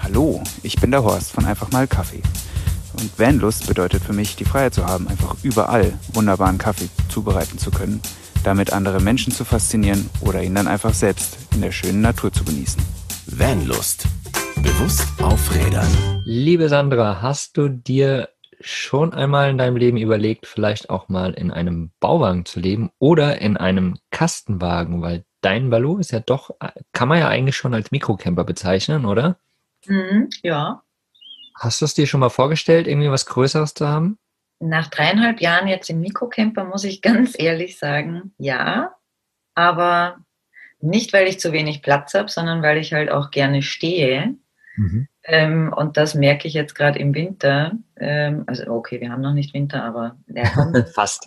Hallo, ich bin der Horst von Einfach mal Kaffee. Und Vanlust bedeutet für mich, die Freiheit zu haben, einfach überall wunderbaren Kaffee zubereiten zu können, damit andere Menschen zu faszinieren oder ihn dann einfach selbst in der schönen Natur zu genießen. Vanlust. Bewusst aufrädern. Liebe Sandra, hast du dir schon einmal in deinem Leben überlegt, vielleicht auch mal in einem Bauwagen zu leben oder in einem Kastenwagen? Weil dein Balou ist ja doch, kann man ja eigentlich schon als Mikrocamper bezeichnen, oder? Ja, Hast du es dir schon mal vorgestellt, irgendwie was Größeres zu haben? nach 3,5 Jahren jetzt im Mikrocamper muss ich ganz ehrlich sagen, ja, aber nicht, weil ich zu wenig Platz habe, sondern weil ich halt auch gerne stehe. Und das merke ich jetzt gerade im Winter. Also okay, wir haben noch nicht Winter, aber der kommt Fast.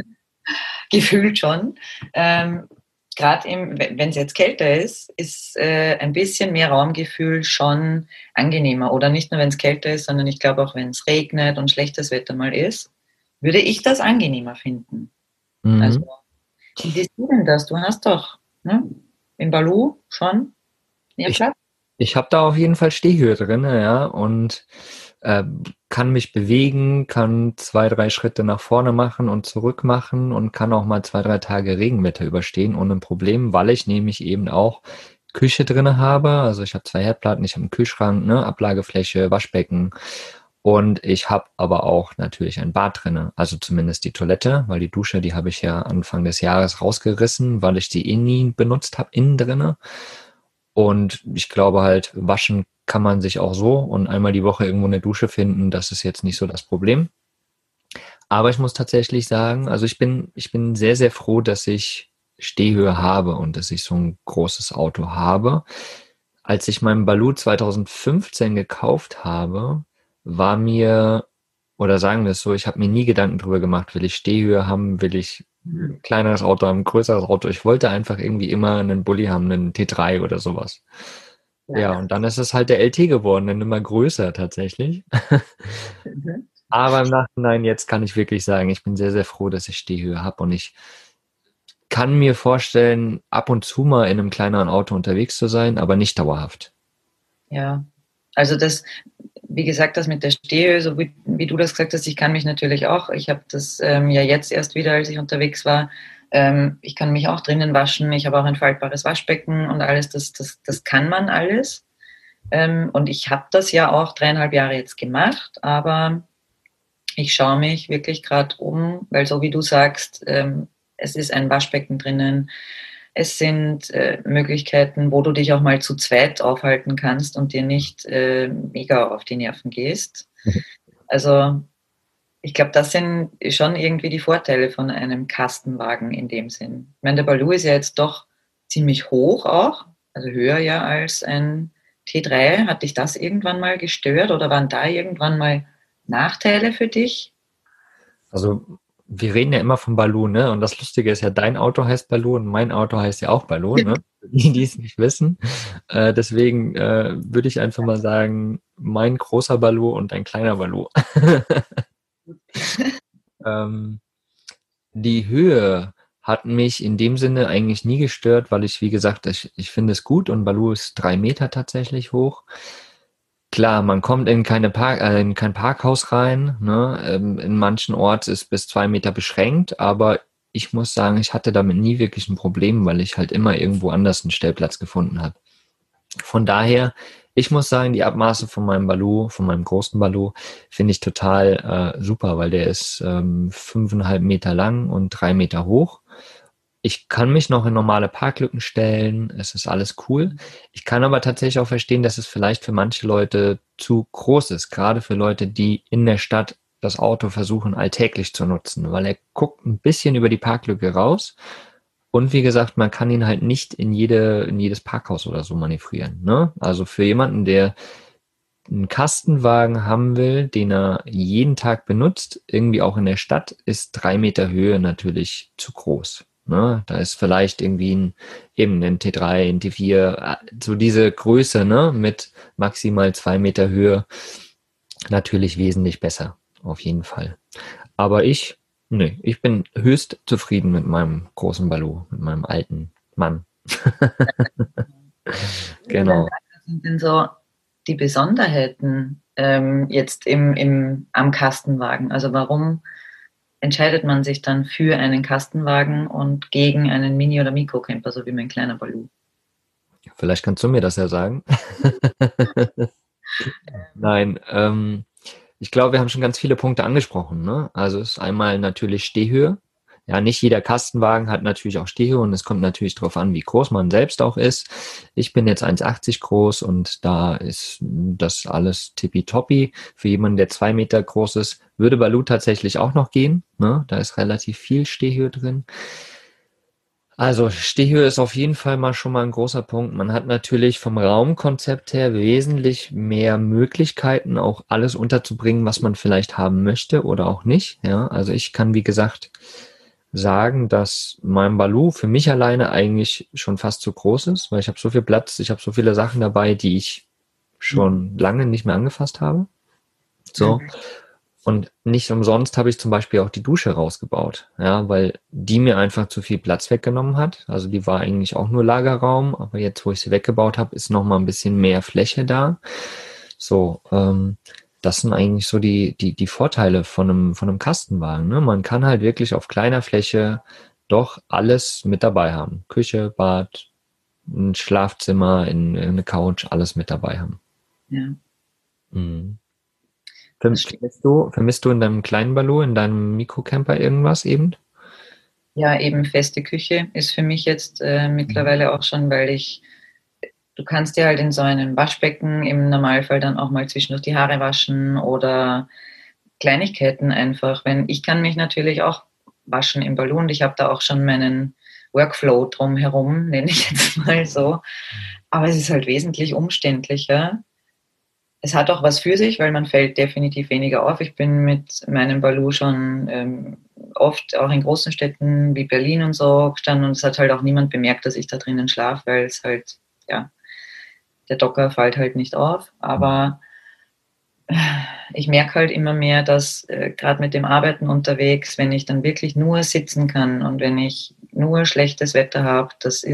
gefühlt schon. Gerade wenn es jetzt kälter ist ein bisschen mehr Raumgefühl schon angenehmer. Oder nicht nur, wenn es kälter ist, sondern ich glaube auch, wenn es regnet und schlechtes Wetter mal ist, würde ich das angenehmer finden. Mhm. Also, wie siehst du denn das? Du hast doch im Balou schon mehr Platz. Ich habe da auf jeden Fall Stehhöhe drin, ja, und kann mich bewegen, kann 2, 3 Schritte nach vorne machen und zurück machen und kann auch mal 2, 3 Tage Regenwetter überstehen ohne ein Problem, weil ich nämlich eben auch Küche drinne habe. Also ich habe 2 Herdplatten, ich habe einen Kühlschrank, ne, Ablagefläche, Waschbecken und ich habe aber auch natürlich ein Bad drinne. Also zumindest die Toilette, weil die Dusche, die habe ich ja Anfang des Jahres rausgerissen, weil ich die nie benutzt habe, innen drinne. Und ich glaube halt, waschen kann man sich auch so und einmal die Woche irgendwo eine Dusche finden, das ist jetzt nicht so das Problem. Aber ich muss tatsächlich sagen, also ich bin sehr, sehr froh, dass ich Stehhöhe habe und dass ich so ein großes Auto habe. Als ich meinen Balou 2015 gekauft habe, war mir, oder sagen wir es so, ich habe mir nie Gedanken drüber gemacht, will ich Stehhöhe haben, will ich ein kleineres Auto haben, ein größeres Auto. Ich wollte einfach irgendwie immer einen Bulli haben, einen T3 oder sowas. Ja, und dann ist es halt der LT geworden, dann immer größer tatsächlich. Aber im Nachhinein jetzt kann ich wirklich sagen, ich bin sehr, sehr froh, dass ich Stehhöhe habe und ich kann mir vorstellen, ab und zu mal in einem kleineren Auto unterwegs zu sein, aber nicht dauerhaft. Ja, also das, wie gesagt, das mit der Stehhöhe, so wie du das gesagt hast, ich kann mich natürlich auch, ich habe das ja jetzt erst wieder, als ich unterwegs war, ich kann mich auch drinnen waschen, ich habe auch ein faltbares Waschbecken und alles, das kann man alles. Und ich habe das ja auch 3,5 Jahre jetzt gemacht, aber ich schaue mich wirklich gerade um, weil so wie du sagst, es ist ein Waschbecken drinnen, es sind Möglichkeiten, wo du dich auch mal zu zweit aufhalten kannst und dir nicht mega auf die Nerven gehst. Also ich glaube, das sind schon irgendwie die Vorteile von einem Kastenwagen in dem Sinn. Ich meine, der Balou ist ja jetzt doch ziemlich hoch auch, also höher ja als ein T3. Hat dich das irgendwann mal gestört oder waren da irgendwann mal Nachteile für dich? Also wir reden ja immer von Balou, ne? Und das Lustige ist ja, dein Auto heißt Balou und mein Auto heißt ja auch Balou, ne? Für die, die es nicht wissen. Deswegen würde ich einfach mal sagen, mein großer Balou und dein kleiner Balou. ähm, Die Höhe hat mich in dem Sinne eigentlich nie gestört, weil ich, wie gesagt, ich finde es gut und Balou ist 3 Meter tatsächlich hoch. Klar, man kommt in in kein Parkhaus rein, ne? In manchen Orten ist bis 2 Meter beschränkt, aber ich muss sagen, ich hatte damit nie wirklich ein Problem, weil ich halt immer irgendwo anders einen Stellplatz gefunden habe. Von daher, ich muss sagen, die Abmaße von meinem Balou, von meinem großen Balou, finde ich total super, weil der ist 5,5 Meter lang und 3 Meter hoch. Ich kann mich noch in normale Parklücken stellen, es ist alles cool. Ich kann aber tatsächlich auch verstehen, dass es vielleicht für manche Leute zu groß ist, gerade für Leute, die in der Stadt das Auto versuchen alltäglich zu nutzen, weil er guckt ein bisschen über die Parklücke raus und wie gesagt, man kann ihn halt nicht in jedes Parkhaus oder so manövrieren, ne? Also für jemanden, der einen Kastenwagen haben will, den er jeden Tag benutzt, irgendwie auch in der Stadt, ist 3 Meter Höhe natürlich zu groß. Ne? Da ist vielleicht irgendwie eben ein T3, ein T4, so diese Größe, ne, mit maximal 2 Meter Höhe natürlich wesentlich besser, auf jeden Fall. Aber ich bin höchst zufrieden mit meinem großen Balou, mit meinem alten Mann. Wie viele Genau. Lager sind denn so die Besonderheiten jetzt am Kastenwagen? Also warum entscheidet man sich dann für einen Kastenwagen und gegen einen Mini- oder Mikrocamper, so wie mein kleiner Baloo? Vielleicht kannst du mir das ja sagen. Nein, ich glaube, wir haben schon ganz viele Punkte angesprochen, ne? Also es ist einmal natürlich Stehhöhe. Ja, nicht jeder Kastenwagen hat natürlich auch Stehhöhe und es kommt natürlich darauf an, wie groß man selbst auch ist. Ich bin jetzt 1,80 groß und da ist das alles tippitoppi. Für jemanden, der 2 Meter groß ist, würde Baloo tatsächlich auch noch gehen, ne? Da ist relativ viel Stehhöhe drin. Also Stehhöhe ist auf jeden Fall mal schon mal ein großer Punkt. Man hat natürlich vom Raumkonzept her wesentlich mehr Möglichkeiten, auch alles unterzubringen, was man vielleicht haben möchte oder auch nicht. Ja, also ich kann, wie gesagt, sagen, dass mein Baloo für mich alleine eigentlich schon fast zu groß ist, weil ich habe so viel Platz, ich habe so viele Sachen dabei, die ich schon lange nicht mehr angefasst habe. So. Und nicht umsonst habe ich zum Beispiel auch die Dusche rausgebaut, ja, weil die mir einfach zu viel Platz weggenommen hat. Also die war eigentlich auch nur Lagerraum, aber jetzt, wo ich sie weggebaut habe, ist noch mal ein bisschen mehr Fläche da. So, das sind eigentlich so die Vorteile von einem Kastenwagen, ne? Man kann halt wirklich auf kleiner Fläche doch alles mit dabei haben. Küche, Bad, ein Schlafzimmer, eine Couch, alles mit dabei haben. Ja. Mhm. Das stimmt. Vermisst du in deinem kleinen Baloo, in deinem Mikrocamper irgendwas eben? Ja, eben feste Küche ist für mich jetzt mittlerweile auch schon, weil du kannst dir halt in so einem Waschbecken im Normalfall dann auch mal zwischendurch die Haare waschen oder Kleinigkeiten einfach. Ich kann mich natürlich auch waschen im Balloon und ich habe da auch schon meinen Workflow drumherum, nenne ich jetzt mal so. Aber es ist halt wesentlich umständlicher. Es hat auch was für sich, weil man fällt definitiv weniger auf. Ich bin mit meinem Baloo schon oft auch in großen Städten wie Berlin und so gestanden und es hat halt auch niemand bemerkt, dass ich da drinnen schlafe, weil es halt, ja, der Docker fällt halt nicht auf. Aber ich merke halt immer mehr, dass gerade mit dem Arbeiten unterwegs, wenn ich dann wirklich nur sitzen kann und wenn ich nur schlechtes Wetter habe,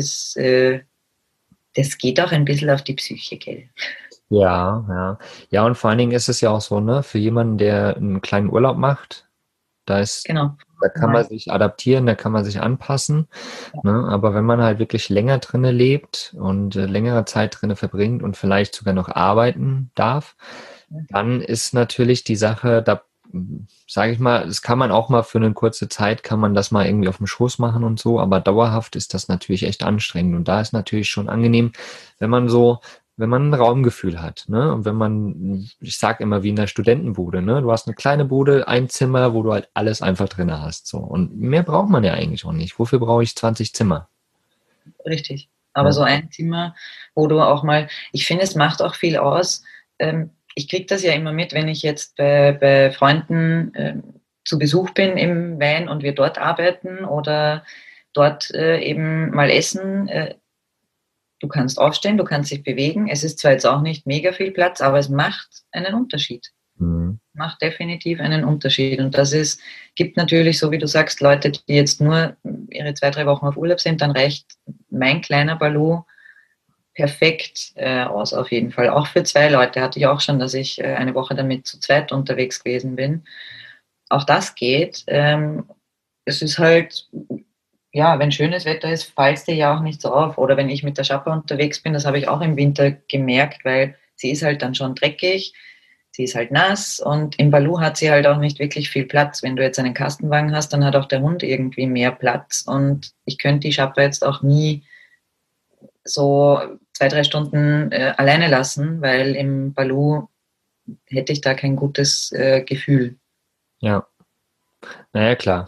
das geht auch ein bisschen auf die Psyche, gell? Ja, ja. Ja, und vor allen Dingen ist es ja auch so, ne, für jemanden, der einen kleinen Urlaub macht, Genau. da kann man sich adaptieren, da kann man sich anpassen, ne? Aber wenn man halt wirklich länger drinne lebt und längere Zeit drinne verbringt und vielleicht sogar noch arbeiten darf, dann ist natürlich die Sache, da sage ich mal, das kann man auch mal für eine kurze Zeit, kann man das mal irgendwie auf dem Schoß machen und so, aber dauerhaft ist das natürlich echt anstrengend und da ist natürlich schon angenehm, wenn man so, wenn man ein Raumgefühl hat, ne? Und wenn man, ich sag immer wie in der Studentenbude, ne? Du hast eine kleine Bude, ein Zimmer, wo du halt alles einfach drin hast, so. Und mehr braucht man ja eigentlich auch nicht. Wofür brauche ich 20 Zimmer? Richtig. Aber Ja. so ein Zimmer, wo du auch mal, ich finde, es macht auch viel aus. Ich kriege das ja immer mit, wenn ich jetzt bei Freunden zu Besuch bin im Van und wir dort arbeiten oder dort eben mal essen. Du kannst aufstehen, du kannst dich bewegen. Es ist zwar jetzt auch nicht mega viel Platz, aber es macht einen Unterschied. Mhm. Macht definitiv einen Unterschied. Und gibt natürlich, so wie du sagst, Leute, die jetzt nur ihre 2, 3 Wochen auf Urlaub sind, dann reicht mein kleiner Baloo perfekt aus, auf jeden Fall. Auch für 2 Leute hatte ich auch schon, dass ich eine Woche damit zu zweit unterwegs gewesen bin. Auch das geht. Es ist halt, ja, wenn schönes Wetter ist, fällt es dir ja auch nicht so auf. Oder wenn ich mit der Schapper unterwegs bin, das habe ich auch im Winter gemerkt, weil sie ist halt dann schon dreckig, sie ist halt nass und im Baloo hat sie halt auch nicht wirklich viel Platz. Wenn du jetzt einen Kastenwagen hast, dann hat auch der Hund irgendwie mehr Platz und ich könnte die Schapper jetzt auch nie so 2, 3 Stunden alleine lassen, weil im Baloo hätte ich da kein gutes Gefühl. Ja. Naja, klar.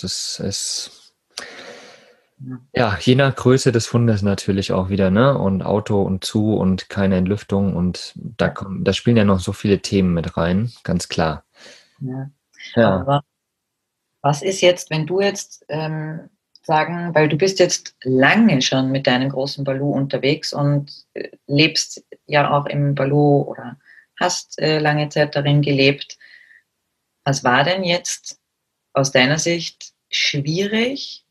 Ja, je nach Größe des Hundes natürlich auch wieder, ne? Und Auto und zu und keine Entlüftung und da spielen ja noch so viele Themen mit rein, ganz klar. Ja. Ja. Aber was ist jetzt, wenn du jetzt sagen, weil du bist jetzt lange schon mit deinem großen Baloo unterwegs und lebst ja auch im Baloo oder hast lange Zeit darin gelebt. Was war denn jetzt aus deiner Sicht schwierig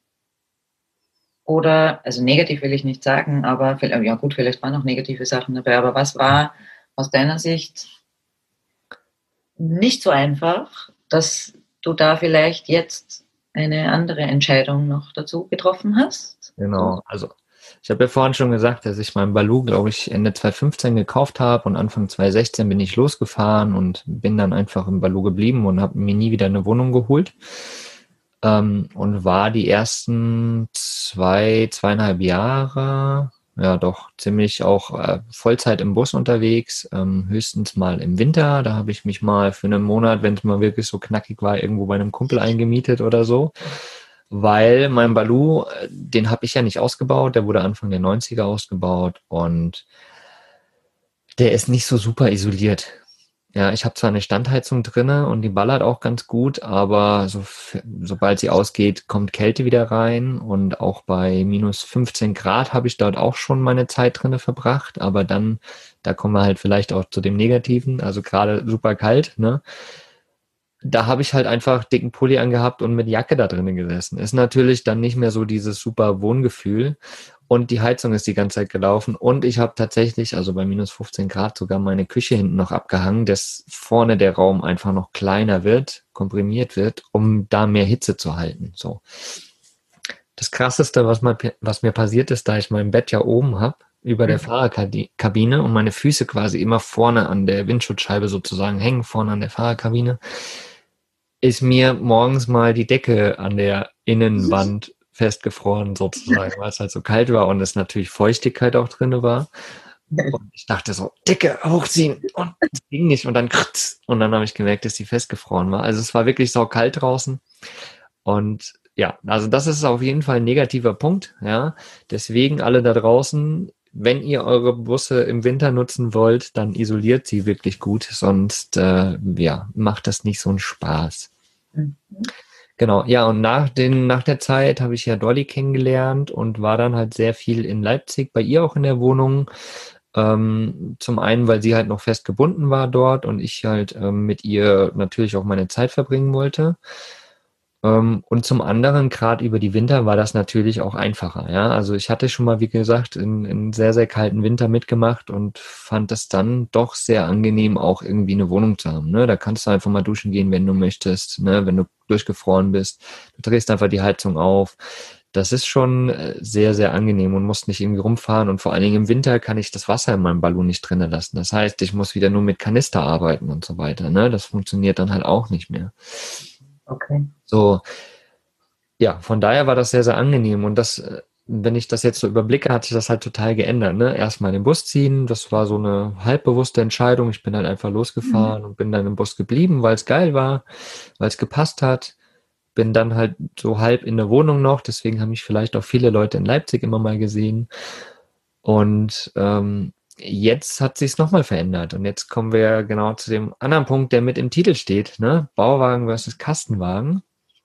oder, also negativ will ich nicht sagen, aber ja gut, vielleicht waren auch negative Sachen dabei, aber was war aus deiner Sicht nicht so einfach, dass du da vielleicht jetzt eine andere Entscheidung noch dazu getroffen hast? Genau, also ich habe ja vorhin schon gesagt, dass ich meinen Baloo, glaube ich, Ende 2015 gekauft habe und Anfang 2016 bin ich losgefahren und bin dann einfach im Baloo geblieben und habe mir nie wieder eine Wohnung geholt. Und war die ersten 2,5 Jahre, ja doch, ziemlich auch Vollzeit im Bus unterwegs, höchstens mal im Winter. Da habe ich mich mal für einen Monat, wenn es mal wirklich so knackig war, irgendwo bei einem Kumpel eingemietet oder so. Weil mein Baloo, den habe ich ja nicht ausgebaut, der wurde Anfang der 90er ausgebaut und der ist nicht so super isoliert. Ja, ich habe zwar eine Standheizung drinne und die ballert auch ganz gut, aber sobald sie ausgeht, kommt Kälte wieder rein und auch bei minus 15 Grad habe ich dort auch schon meine Zeit drinne verbracht, aber dann, da kommen wir halt vielleicht auch zu dem Negativen, also gerade super kalt, ne? Da habe ich halt einfach dicken Pulli angehabt und mit Jacke da drinnen gesessen. Ist natürlich dann nicht mehr so dieses super Wohngefühl und die Heizung ist die ganze Zeit gelaufen und ich habe tatsächlich, also bei minus 15 Grad, sogar meine Küche hinten noch abgehangen, dass vorne der Raum einfach noch kleiner wird, komprimiert wird, um da mehr Hitze zu halten. So. Das Krasseste, was mir passiert ist, da ich mein Bett ja oben habe, über der Fahrerkabine und meine Füße quasi immer vorne an der Windschutzscheibe sozusagen hängen, vorne an der Fahrerkabine, ist mir morgens mal die Decke an der Innenwand festgefroren sozusagen, weil es halt so kalt war und es natürlich Feuchtigkeit auch drin war. Und ich dachte so, Decke hochziehen und es ging nicht und dann habe ich gemerkt, dass die festgefroren war. Also es war wirklich saukalt draußen und ja, also das ist auf jeden Fall ein negativer Punkt, ja. Deswegen alle da draußen, wenn ihr eure Busse im Winter nutzen wollt, dann isoliert sie wirklich gut, sonst ja, macht das nicht so einen Spaß. Mhm. Genau, ja, und nach der Zeit habe ich ja Dolly kennengelernt und war dann halt sehr viel in Leipzig, bei ihr auch in der Wohnung. Zum einen, weil sie halt noch fest gebunden war dort und ich halt mit ihr natürlich auch meine Zeit verbringen wollte. Und zum anderen, gerade über die Winter, war das natürlich auch einfacher. Ja, also ich hatte schon mal, wie gesagt, in sehr, sehr kalten Winter mitgemacht und fand es dann doch sehr angenehm, auch irgendwie eine Wohnung zu haben. Ne? Da kannst du einfach mal duschen gehen, wenn du möchtest, ne? Wenn du durchgefroren bist. Du drehst einfach die Heizung auf. Das ist schon sehr, sehr angenehm und musst nicht irgendwie rumfahren. Und vor allen Dingen im Winter kann ich das Wasser in meinem Ballon nicht drinnen lassen. Das heißt, ich muss wieder nur mit Kanister arbeiten und so weiter. Ne? Das funktioniert dann halt auch nicht mehr. Okay. So, ja, von daher war das sehr, sehr angenehm. Und das, wenn ich das jetzt so überblicke, hat sich das halt total geändert. Ne? Erstmal den Bus ziehen, das war so eine halbbewusste Entscheidung. Ich bin dann einfach losgefahren und bin dann im Bus geblieben, weil es geil war, weil es gepasst hat. Bin dann halt so halb in der Wohnung noch, deswegen haben mich vielleicht auch viele Leute in Leipzig immer mal gesehen. Und jetzt hat sich es nochmal verändert. Und jetzt kommen wir genau zu dem anderen Punkt, der mit im Titel steht, ne? Bauwagen versus Kastenwagen.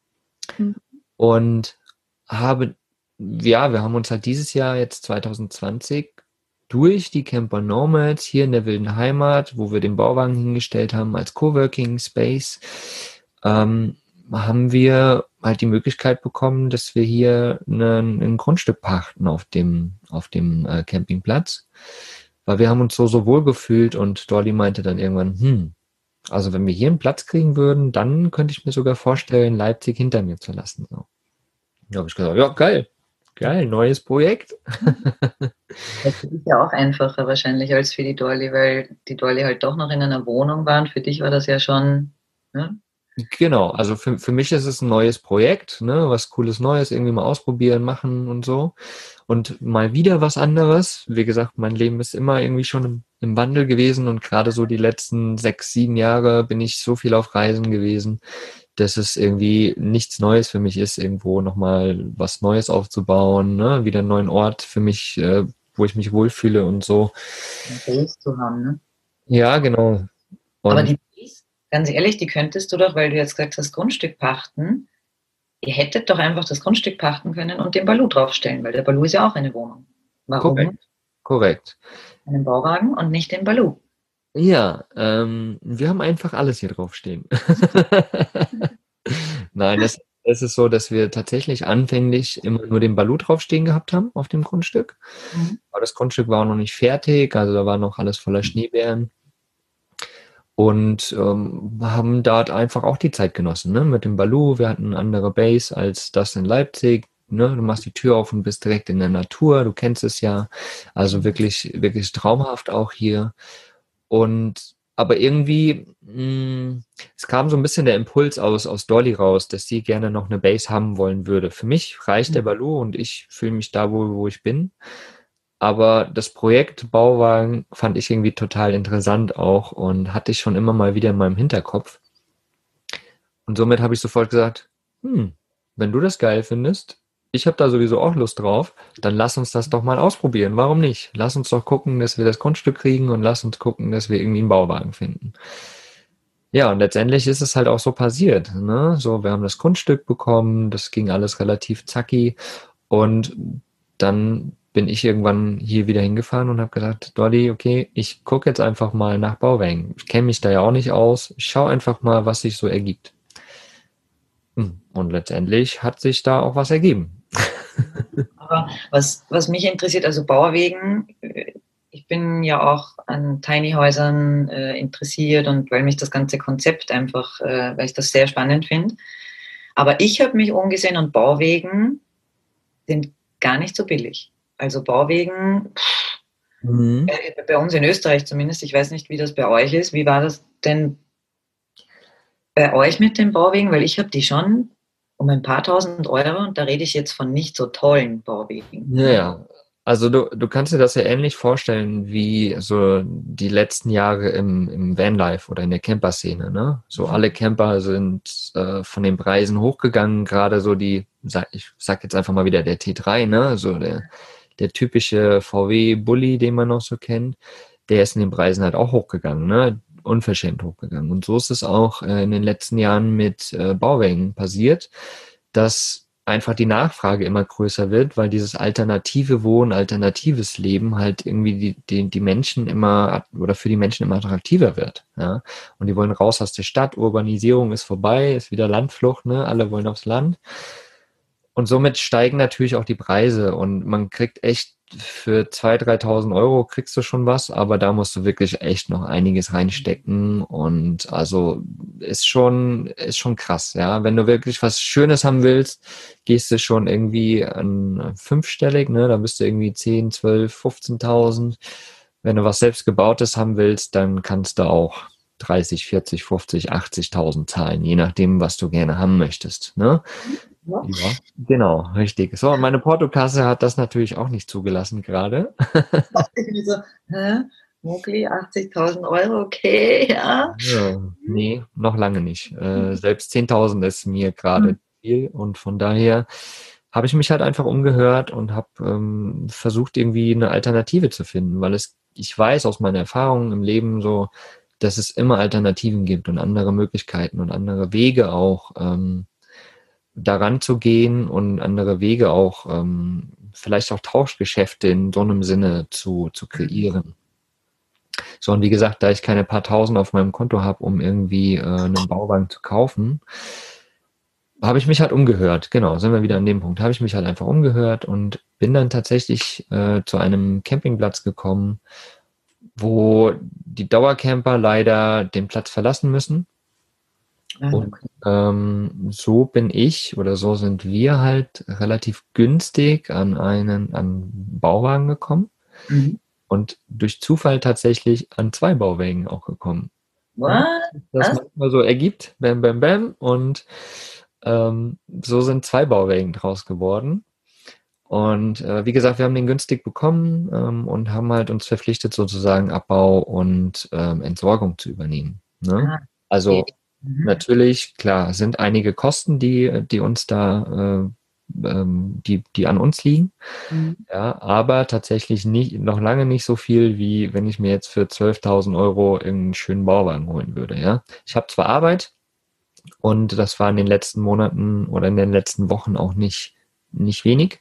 Und wir haben uns halt dieses Jahr, jetzt 2020, durch die Camper Nomads hier in der wilden Heimat, wo wir den Bauwagen hingestellt haben als Coworking Space, haben wir halt die Möglichkeit bekommen, dass wir hier ein Grundstück pachten auf dem Campingplatz, weil wir haben uns so wohl gefühlt und Dolly meinte dann irgendwann, also wenn wir hier einen Platz kriegen würden, dann könnte ich mir sogar vorstellen, Leipzig hinter mir zu lassen. So. Da habe ich gesagt, ja, geil, neues Projekt. Das ist ja auch einfacher wahrscheinlich als für die Dolly, weil die Dolly halt doch noch in einer Wohnung war und für dich war das ja schon, ne? Genau, also für mich ist es ein neues Projekt, ne, was Cooles Neues, irgendwie mal ausprobieren, machen und so. Und mal wieder was anderes. Wie gesagt, mein Leben ist immer irgendwie schon im Wandel gewesen und gerade so die letzten 6, 7 Jahre bin ich so viel auf Reisen gewesen, dass es irgendwie nichts Neues für mich ist, irgendwo nochmal was Neues aufzubauen, ne, wieder einen neuen Ort für mich, wo ich mich wohlfühle und so. Ein Base zu haben, ne? Ja, genau. Und aber die Base, ganz ehrlich, die könntest du doch, weil du jetzt gesagt hast, Grundstück pachten, ihr hättet doch einfach das Grundstück pachten können und den Baloo draufstellen, weil der Baloo ist ja auch eine Wohnung. Warum? Korrekt. Einen Bauwagen und nicht den Baloo? Ja, wir haben einfach alles hier draufstehen. Nein, es ist so, dass wir tatsächlich anfänglich immer nur den Baloo draufstehen gehabt haben auf dem Grundstück. Aber das Grundstück war auch noch nicht fertig, also da war noch alles voller Schneebären. und haben dort einfach auch die Zeit genossen, ne? Mit dem Balu. Wir hatten eine andere Base als das in Leipzig. Ne? Du machst die Tür auf und bist direkt in der Natur. Du kennst es ja. Also wirklich, wirklich traumhaft auch hier. Aber irgendwie, es kam so ein bisschen der Impuls aus Dolly raus, dass sie gerne noch eine Base haben wollen würde. Für mich reicht der Balu und ich fühle mich da wohl, wo ich bin. Aber das Projekt Bauwagen fand ich irgendwie total interessant auch und hatte ich schon immer mal wieder in meinem Hinterkopf. Und somit habe ich sofort gesagt, wenn du das geil findest, ich habe da sowieso auch Lust drauf, dann lass uns das doch mal ausprobieren. Warum nicht? Lass uns doch gucken, dass wir das Grundstück kriegen und lass uns gucken, dass wir irgendwie einen Bauwagen finden. Ja, und letztendlich ist es halt auch so passiert. Ne? So, wir haben das Grundstück bekommen, das ging alles relativ zacki und dann bin ich irgendwann hier wieder hingefahren und habe gesagt, Dolly, okay, ich gucke jetzt einfach mal nach Bauwagen. Ich kenne mich da ja auch nicht aus. Ich schaue einfach mal, was sich so ergibt. Und letztendlich hat sich da auch was ergeben. Aber was mich interessiert, also Bauwegen, ich bin ja auch an Tiny Häusern interessiert und weil mich das ganze Konzept einfach, weil ich das sehr spannend finde. Aber ich habe mich umgesehen und Bauwegen sind gar nicht so billig. Also Bauwegen, bei uns in Österreich zumindest, ich weiß nicht, wie das bei euch ist. Wie war das denn bei euch mit den Bauwegen? Weil ich habe die schon um ein paar tausend Euro und da rede ich jetzt von nicht so tollen Bauwegen. Ja, also du kannst dir das ja ähnlich vorstellen wie so die letzten Jahre im Vanlife oder in der Camper-Szene, ne? So alle Camper sind von den Preisen hochgegangen, gerade so ich sag jetzt einfach mal wieder der T3, ne? So der typische VW-Bulli, den man noch so kennt, der ist in den Preisen halt auch hochgegangen, ne? Unverschämt hochgegangen. Und so ist es auch in den letzten Jahren mit Bauwagen passiert, dass einfach die Nachfrage immer größer wird, weil dieses alternative Wohnen, alternatives Leben halt irgendwie die Menschen immer oder für die Menschen immer attraktiver wird. Ja? Und die wollen raus aus der Stadt, Urbanisierung ist vorbei, ist wieder Landflucht, ne? Alle wollen aufs Land. Und somit steigen natürlich auch die Preise und man kriegt echt für 2.000, 3.000 Euro kriegst du schon was, aber da musst du wirklich echt noch einiges reinstecken und also ist schon krass, ja. Wenn du wirklich was Schönes haben willst, gehst du schon irgendwie an fünfstellig, ne, da bist du irgendwie 10, 12, 15.000. Wenn du was selbstgebautes haben willst, dann kannst du auch 30, 40, 50, 80.000 zahlen, je nachdem, was du gerne haben möchtest, ne? Ja. Ja, genau, richtig. So, und meine Portokasse hat das natürlich auch nicht zugelassen gerade. Ich bin so, Mogli, 80.000 Euro, okay, ja. Ja, nee, noch lange nicht. Selbst 10.000 ist mir gerade viel und von daher habe ich mich halt einfach umgehört und habe versucht, irgendwie eine Alternative zu finden, weil ich weiß aus meiner Erfahrung im Leben so, dass es immer Alternativen gibt und andere Möglichkeiten und andere Wege auch, daran zu gehen und andere Wege auch, vielleicht auch Tauschgeschäfte in so einem Sinne zu kreieren. So, und wie gesagt, da ich keine paar Tausend auf meinem Konto habe, um irgendwie einen Bauwagen zu kaufen, habe ich mich halt umgehört. Genau, sind wir wieder an dem Punkt. Habe ich mich halt einfach umgehört und bin dann tatsächlich zu einem Campingplatz gekommen, wo die Dauercamper leider den Platz verlassen müssen. Und so bin ich oder so sind wir halt relativ günstig an Bauwagen gekommen und durch Zufall tatsächlich an 2 Bauwagen auch gekommen. What? Das manchmal so ergibt, bam, bam, bam. Und so sind 2 Bauwagen draus geworden. Und wie gesagt, wir haben den günstig bekommen und haben halt uns verpflichtet, sozusagen Abbau und Entsorgung zu übernehmen. Ne? Also natürlich, klar, sind einige Kosten, die uns da, die an uns liegen. Ja, aber tatsächlich noch lange nicht so viel, wie wenn ich mir jetzt für 12.000 Euro irgendeinen schönen Bauwagen holen würde. Ja, ich habe zwar Arbeit und das war in den letzten Monaten oder in den letzten Wochen auch nicht wenig.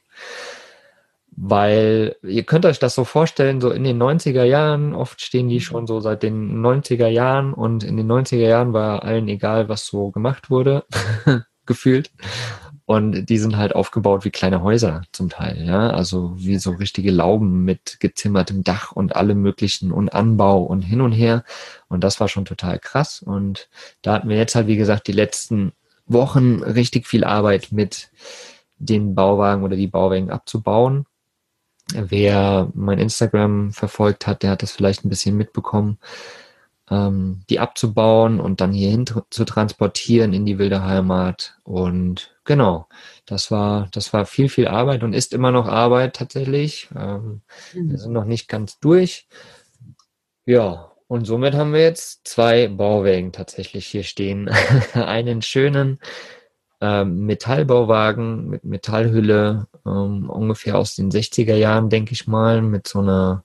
Weil ihr könnt euch das so vorstellen, so in den 90er Jahren, oft stehen die schon so seit den 90er Jahren und in den 90er Jahren war allen egal, was so gemacht wurde, gefühlt. Und die sind halt aufgebaut wie kleine Häuser zum Teil, ja, also wie so richtige Lauben mit gezimmertem Dach und allem möglichen und Anbau und hin und her. Und das war schon total krass. Und da hatten wir jetzt halt, wie gesagt, die letzten Wochen richtig viel Arbeit mit den Bauwagen oder die Bauwagen abzubauen. Wer mein Instagram verfolgt hat, der hat das vielleicht ein bisschen mitbekommen, die abzubauen und dann hierhin zu transportieren in die wilde Heimat. Und genau, das war viel, viel Arbeit und ist immer noch Arbeit tatsächlich. Wir sind noch nicht ganz durch. Ja, und somit haben wir jetzt 2 Bauwagen tatsächlich hier stehen. Einen schönen Metallbauwagen mit Metallhülle, ungefähr aus den 60er Jahren, denke ich mal, mit so einer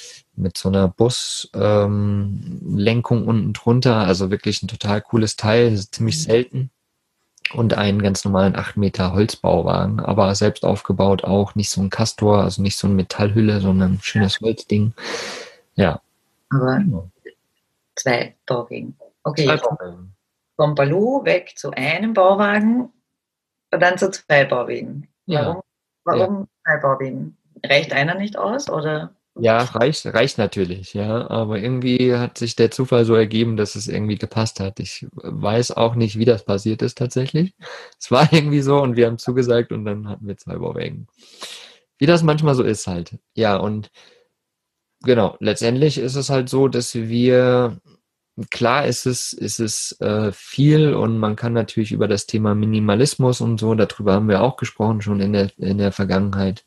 Buslenkung unten drunter, also wirklich ein total cooles Teil, ziemlich selten. Und einen ganz normalen 8 Meter Holzbauwagen, aber selbst aufgebaut auch, nicht so ein Castor, also nicht so eine Metallhülle, sondern ein schönes Holzding. Ja. Aber 2 Bauwagen. Okay, 2 jetzt Bauwagen. vom Balu weg zu einem Bauwagen und dann zu 2 Bauwagen. Ja. Warum 2 Bauwagen? Reicht einer nicht aus, oder? Ja, reicht natürlich, ja, aber irgendwie hat sich der Zufall so ergeben, dass es irgendwie gepasst hat. Ich weiß auch nicht, wie das passiert ist tatsächlich. Es war irgendwie so und wir haben zugesagt und dann hatten wir 2 Bauwagen. Wie das manchmal so ist halt. Ja, und genau, letztendlich ist es halt so, dass wir, klar ist es viel und man kann natürlich über das Thema Minimalismus und so, darüber haben wir auch gesprochen schon in der Vergangenheit.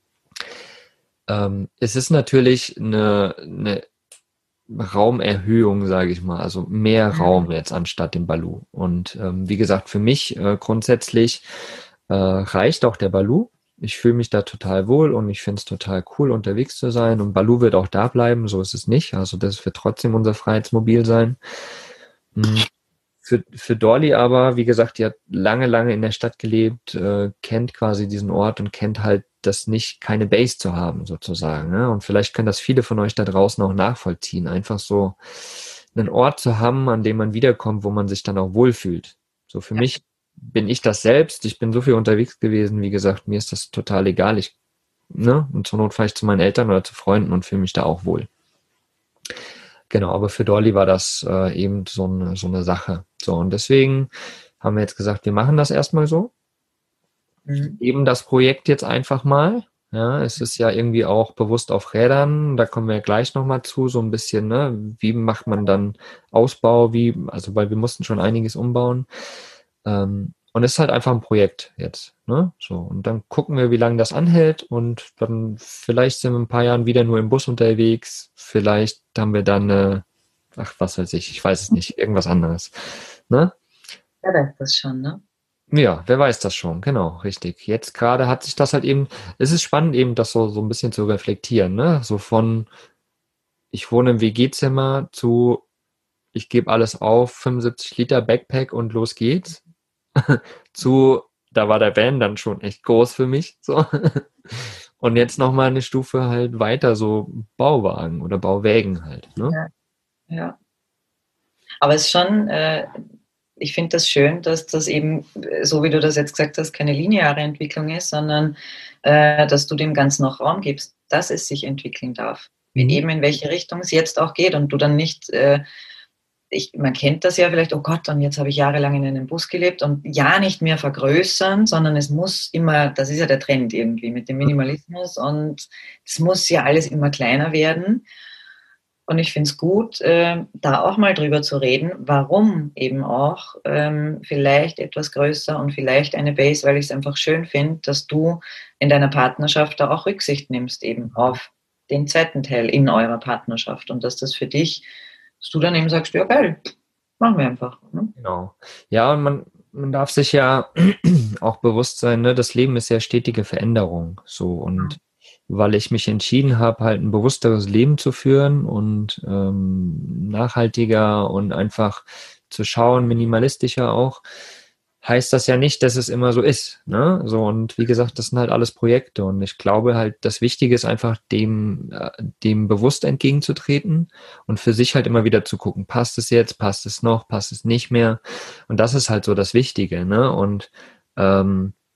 Es ist natürlich eine Raumerhöhung, sage ich mal, also mehr Raum jetzt anstatt dem Balu. Und wie gesagt, für mich grundsätzlich reicht auch der Balu. Ich fühle mich da total wohl und ich finde es total cool, unterwegs zu sein. Und Balu wird auch da bleiben, so ist es nicht. Also das wird trotzdem unser Freiheitsmobil sein. Für Dolly aber, wie gesagt, die hat lange, lange in der Stadt gelebt, kennt quasi diesen Ort und kennt halt das nicht, keine Base zu haben, sozusagen. Ne? Und vielleicht können das viele von euch da draußen auch nachvollziehen. Einfach so einen Ort zu haben, an dem man wiederkommt, wo man sich dann auch wohlfühlt. So für mich bin ich das selbst. Ich bin so viel unterwegs gewesen, wie gesagt, mir ist das total egal. Und zur Not fahre ich zu meinen Eltern oder zu Freunden und fühle mich da auch wohl. Genau, aber für Dolly war das eben so eine Sache. So, und deswegen haben wir jetzt gesagt, wir machen das erstmal so. Eben das Projekt jetzt einfach mal. Ja, es ist ja irgendwie auch bewusst auf Rädern. Da kommen wir ja gleich nochmal zu, so ein bisschen, ne? Wie macht man dann Ausbau, weil wir mussten schon einiges umbauen. Und es ist halt einfach ein Projekt jetzt, ne? So, und dann gucken wir, wie lange das anhält und dann vielleicht sind wir in ein paar Jahren wieder nur im Bus unterwegs. Vielleicht haben wir dann, was weiß ich weiß es nicht, irgendwas anderes, ne? Wer weiß das schon, ne? Ja, wer weiß das schon, genau, richtig. Jetzt gerade hat sich das halt eben, es ist spannend eben, das so ein bisschen zu reflektieren, ne? So von, ich wohne im WG-Zimmer zu, ich gebe alles auf, 75 Liter Backpack und los geht's. Zu, da war der Van dann schon echt groß für mich, so. Und jetzt nochmal eine Stufe halt weiter, so Bauwagen oder Bauwägen halt, ne? Ja. Aber es ist schon, ich finde das schön, dass das eben, so wie du das jetzt gesagt hast, keine lineare Entwicklung ist, sondern dass du dem Ganzen noch Raum gibst, dass es sich entwickeln darf. Eben in welche Richtung es jetzt auch geht und du dann nicht, man kennt das ja vielleicht, oh Gott, und jetzt habe ich jahrelang in einem Bus gelebt und ja nicht mehr vergrößern, sondern es muss immer, das ist ja der Trend irgendwie mit dem Minimalismus und es muss ja alles immer kleiner werden. Und ich finde es gut, da auch mal drüber zu reden, warum eben auch vielleicht etwas größer und vielleicht eine Base, weil ich es einfach schön finde, dass du in deiner Partnerschaft da auch Rücksicht nimmst eben auf den zweiten Teil in eurer Partnerschaft und dass das für dich, dass du dann eben sagst, ja geil, machen wir einfach. Ne? Genau. Ja, und man darf sich ja auch bewusst sein, ne, das Leben ist ja stetige Veränderung, so und weil ich mich entschieden habe, halt ein bewussteres Leben zu führen und nachhaltiger und einfach zu schauen, minimalistischer auch, heißt das ja nicht, dass es immer so ist, ne? So, und wie gesagt, das sind halt alles Projekte und ich glaube halt, das Wichtige ist einfach, dem bewusst entgegenzutreten und für sich halt immer wieder zu gucken, passt es jetzt, passt es noch, passt es nicht mehr und das ist halt so das Wichtige, ne? Und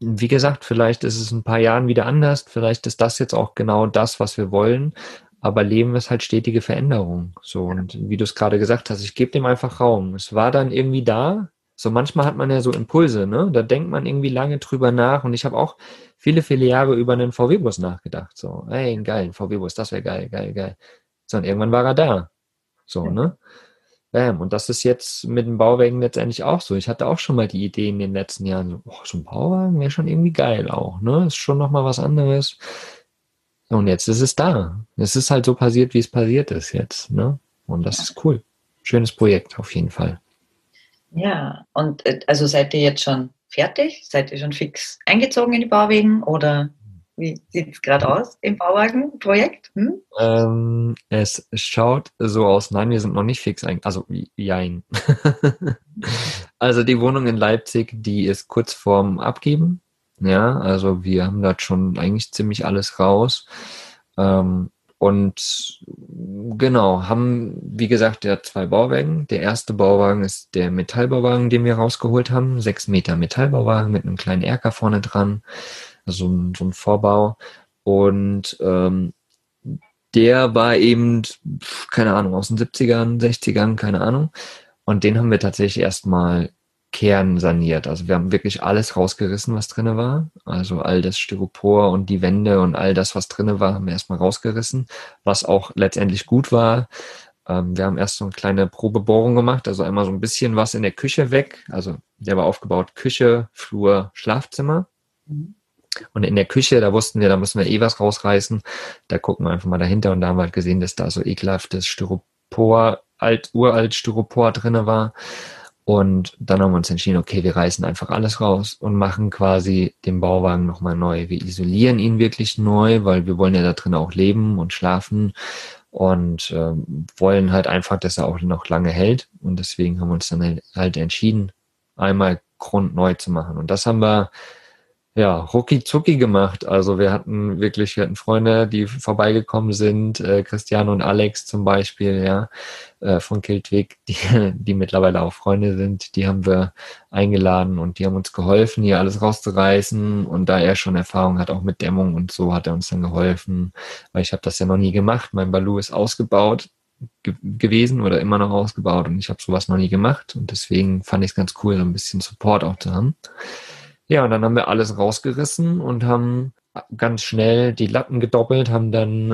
wie gesagt, vielleicht ist es in ein paar Jahren wieder anders, vielleicht ist das jetzt auch genau das, was wir wollen, aber Leben ist halt stetige Veränderung. So, und wie du es gerade gesagt hast, ich gebe dem einfach Raum. Es war dann irgendwie da. So manchmal hat man ja so Impulse, ne? Da denkt man irgendwie lange drüber nach und ich habe auch viele, viele Jahre über einen VW-Bus nachgedacht. So, ey, geil, ein VW-Bus, das wäre geil, geil, geil. So, und irgendwann war er da. So, ne? Bam. Und das ist jetzt mit dem Bauwagen letztendlich auch so. Ich hatte auch schon mal die Idee in den letzten Jahren, so, so ein Bauwagen wäre schon irgendwie geil auch, ne? Ist schon nochmal was anderes. Und jetzt ist es da. Es ist halt so passiert, wie es passiert ist jetzt, ne? Und das ist cool. Schönes Projekt auf jeden Fall. Ja, und also seid ihr jetzt schon fertig? Seid ihr schon fix eingezogen in die Bauwagen oder wie sieht es gerade aus im Bauwagenprojekt? Es schaut so aus, nein, wir sind noch nicht fix also jein. Also die Wohnung in Leipzig, die ist kurz vorm Abgeben. Ja, also wir haben da schon eigentlich ziemlich alles raus. Und genau, haben, wie gesagt, ja 2 Bauwagen. Der erste Bauwagen ist der Metallbauwagen, den wir rausgeholt haben. 6 Meter Metallbauwagen mit einem kleinen Erker vorne dran. Also so ein Vorbau. Und der war eben, keine Ahnung, aus den 70ern, 60ern, keine Ahnung. Und den haben wir tatsächlich erstmal kernsaniert. Also wir haben wirklich alles rausgerissen, was drinne war. Also all das Styropor und die Wände und all das, was drinne war, haben wir erstmal rausgerissen, was auch letztendlich gut war. Wir haben erst so eine kleine Probebohrung gemacht, also einmal so ein bisschen was in der Küche weg. Also der war aufgebaut Küche, Flur, Schlafzimmer. Und in der Küche, da wussten wir, da müssen wir was rausreißen. Da gucken wir einfach mal dahinter und da haben wir halt gesehen, dass da so ekelhaftes Styropor, uralt Styropor drinne war. Und dann haben wir uns entschieden, okay, wir reißen einfach alles raus und machen quasi den Bauwagen nochmal neu. Wir isolieren ihn wirklich neu, weil wir wollen ja da drin auch leben und schlafen und wollen halt einfach, dass er auch noch lange hält. Und deswegen haben wir uns dann halt entschieden, einmal grundneu zu machen. Und das haben wir ja rucki zucki gemacht. Also wir hatten Freunde, die vorbeigekommen sind, Christian und Alex zum Beispiel, ja, von Kiltwig, die mittlerweile auch Freunde sind, die haben wir eingeladen und die haben uns geholfen, hier alles rauszureißen. Und da er schon Erfahrung hat, auch mit Dämmung und so, hat er uns dann geholfen, weil ich habe das ja noch nie gemacht. Mein Balu ist ausgebaut gewesen oder immer noch ausgebaut und ich habe sowas noch nie gemacht und deswegen fand ich es ganz cool, so ein bisschen Support auch zu haben. Ja, und dann haben wir alles rausgerissen und haben ganz schnell die Latten gedoppelt, haben dann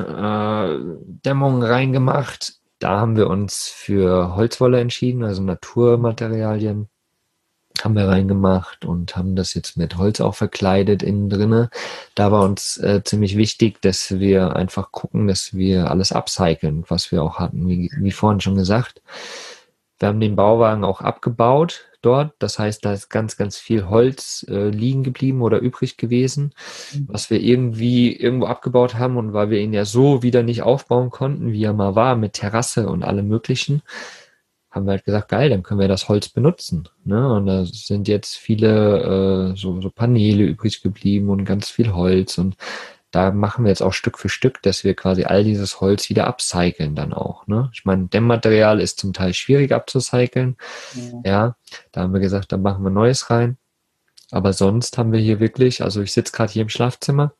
Dämmung reingemacht. Da haben wir uns für Holzwolle entschieden, also Naturmaterialien haben wir reingemacht und haben das jetzt mit Holz auch verkleidet innen drinne. Da war uns ziemlich wichtig, dass wir einfach gucken, dass wir alles upcyclen, was wir auch hatten, wie vorhin schon gesagt. Wir haben den Bauwagen auch abgebaut dort. Das heißt, da ist ganz, ganz viel Holz liegen geblieben oder übrig gewesen, was wir irgendwo abgebaut haben. Und weil wir ihn ja so wieder nicht aufbauen konnten, wie er mal war, mit Terrasse und allem Möglichen, haben wir halt gesagt, geil, dann können wir das Holz benutzen. Ne? Und da sind jetzt viele so Paneele übrig geblieben und ganz viel Holz. Und da machen wir jetzt auch Stück für Stück, dass wir quasi all dieses Holz wieder upcyclen dann auch. Ne? Ich meine, Dämmmaterial ist zum Teil schwierig abzucyclen. Ja, da haben wir gesagt, da machen wir Neues rein. Aber sonst haben wir hier wirklich, also ich sitze gerade hier im Schlafzimmer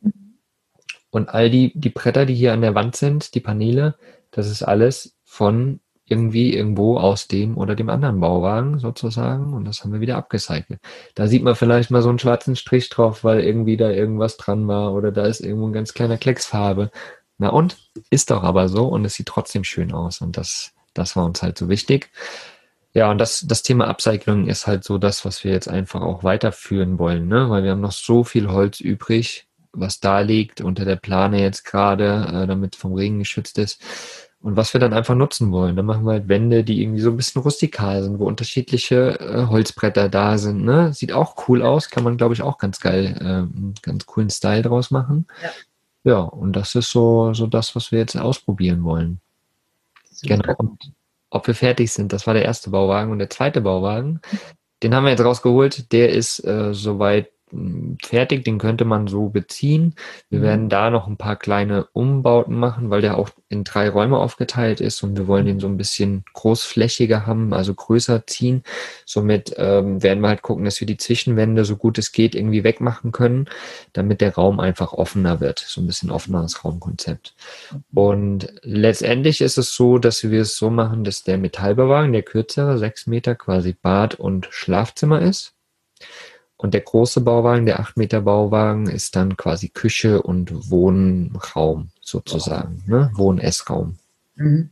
und all die Bretter, die hier an der Wand sind, die Paneele, das ist alles von irgendwie irgendwo aus dem oder dem anderen Bauwagen sozusagen und das haben wir wieder abgecycelt. Da sieht man vielleicht mal so einen schwarzen Strich drauf, weil irgendwie da irgendwas dran war oder da ist irgendwo ein ganz kleiner Klecks Farbe. Na und? Ist doch aber so und es sieht trotzdem schön aus und das war uns halt so wichtig. Ja, und das Thema Upcycling ist halt so das, was wir jetzt einfach auch weiterführen wollen, ne? Weil wir haben noch so viel Holz übrig, was da liegt unter der Plane jetzt gerade, damit vom Regen geschützt ist. Und was wir dann einfach nutzen wollen. Dann machen wir halt Wände, die irgendwie so ein bisschen rustikal sind, wo unterschiedliche Holzbretter da sind. Ne? Sieht auch cool aus, kann man, glaube ich, auch ganz geil, einen ganz coolen Style draus machen. Ja, und das ist so das, was wir jetzt ausprobieren wollen. Super. Genau. Und ob wir fertig sind, das war der erste Bauwagen. Und der zweite Bauwagen, den haben wir jetzt rausgeholt, der ist soweit fertig, den könnte man so beziehen. Wir werden da noch ein paar kleine Umbauten machen, weil der auch in 3 Räume aufgeteilt ist und wir wollen den so ein bisschen großflächiger haben, also größer ziehen. Somit werden wir halt gucken, dass wir die Zwischenwände so gut es geht irgendwie wegmachen können, damit der Raum einfach offener wird. So ein bisschen offeneres Raumkonzept. Und letztendlich ist es so, dass wir es so machen, dass der Metallbauwagen, der kürzere, 6 Meter, quasi Bad und Schlafzimmer ist. Und der große Bauwagen, der 8 Meter Bauwagen, ist dann quasi Küche und Wohnraum sozusagen, ne? Wohn-Essraum. Mhm.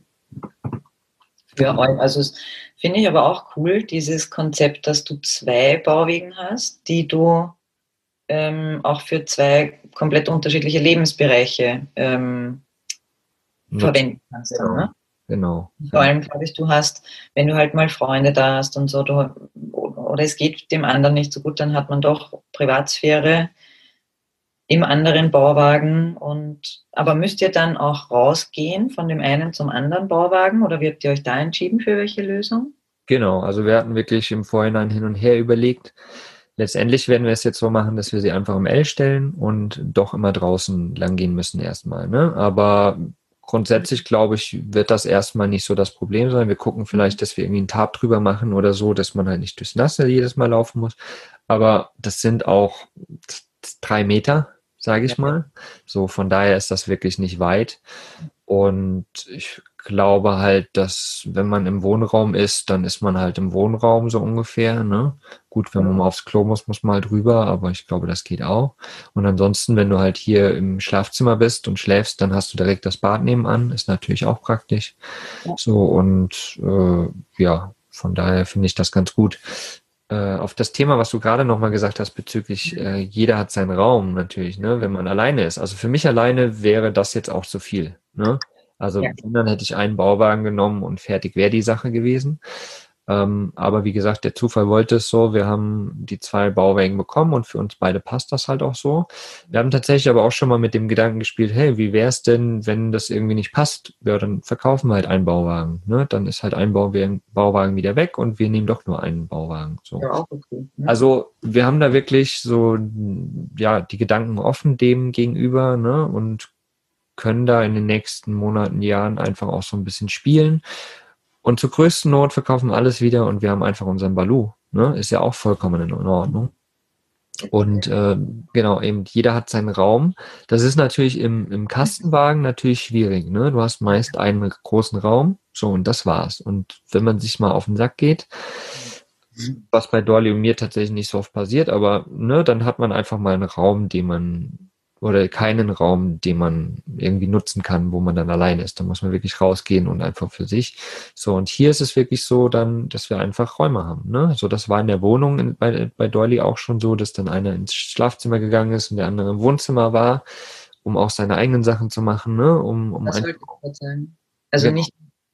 Für euch, also das finde ich aber auch cool, dieses Konzept, dass du 2 Bauwegen hast, die du auch für 2 komplett unterschiedliche Lebensbereiche verwenden kannst. Genau. Ne? Genau. Vor allem, glaube ich, du hast, wenn du halt mal Freunde da hast und so, oder es geht dem anderen nicht so gut, dann hat man doch Privatsphäre im anderen Bauwagen. Aber müsst ihr dann auch rausgehen von dem einen zum anderen Bauwagen oder wie habt ihr euch da entschieden für welche Lösung? Genau, also wir hatten wirklich im Vorhinein hin und her überlegt. Letztendlich werden wir es jetzt so machen, dass wir sie einfach im L stellen und doch immer draußen lang gehen müssen erstmal, ne? Aber grundsätzlich, glaube ich, wird das erstmal nicht so das Problem sein. Wir gucken vielleicht, dass wir irgendwie einen Tarp drüber machen oder so, dass man halt nicht durchs Nasse jedes Mal laufen muss. Aber das sind auch 3 Meter, sage ich mal. So, von daher ist das wirklich nicht weit. Und ich glaube halt, dass wenn man im Wohnraum ist, dann ist man halt im Wohnraum so ungefähr, ne? Gut, wenn man mal aufs Klo muss, muss man halt rüber, aber ich glaube, das geht auch. Und ansonsten, wenn du halt hier im Schlafzimmer bist und schläfst, dann hast du direkt das Bad nebenan, ist natürlich auch praktisch. So, und ja, von daher finde ich das ganz gut. Auf das Thema, was du gerade nochmal gesagt hast, bezüglich jeder hat seinen Raum natürlich, ne, wenn man alleine ist. Also für mich alleine wäre das jetzt auch zu viel, ne? Also wenn, dann hätte ich einen Bauwagen genommen und fertig wäre die Sache gewesen. Aber wie gesagt, der Zufall wollte es so. Wir haben die 2 Bauwagen bekommen und für uns beide passt das halt auch so. Wir haben tatsächlich aber auch schon mal mit dem Gedanken gespielt, hey, wie wäre es denn, wenn das irgendwie nicht passt? Ja, dann verkaufen wir halt einen Bauwagen. Ne? Dann ist halt ein Bauwagen wieder weg und wir nehmen doch nur einen Bauwagen. So. Ja, auch okay. Ne? Also wir haben da wirklich so, ja, die Gedanken offen dem gegenüber, ne? Und können da in den nächsten Monaten, Jahren einfach auch so ein bisschen spielen. Und zur größten Not verkaufen wir alles wieder und wir haben einfach unseren Balu. Ne? Ist ja auch vollkommen in Ordnung. Und genau, eben jeder hat seinen Raum. Das ist natürlich im Kastenwagen natürlich schwierig. Ne? Du hast meist einen großen Raum, so und das war's. Und wenn man sich mal auf den Sack geht, was bei Dolly und mir tatsächlich nicht so oft passiert, aber ne, dann hat man einfach mal einen Raum, oder keinen Raum, den man irgendwie nutzen kann, wo man dann allein ist. Da muss man wirklich rausgehen und einfach für sich. So, und hier ist es wirklich so dann, dass wir einfach Räume haben. Ne? So, das war in der Wohnung bei Doily auch schon so, dass dann einer ins Schlafzimmer gegangen ist und der andere im Wohnzimmer war, um auch seine eigenen Sachen zu machen. Ne? Das wollte ich gerade sagen. Also nicht,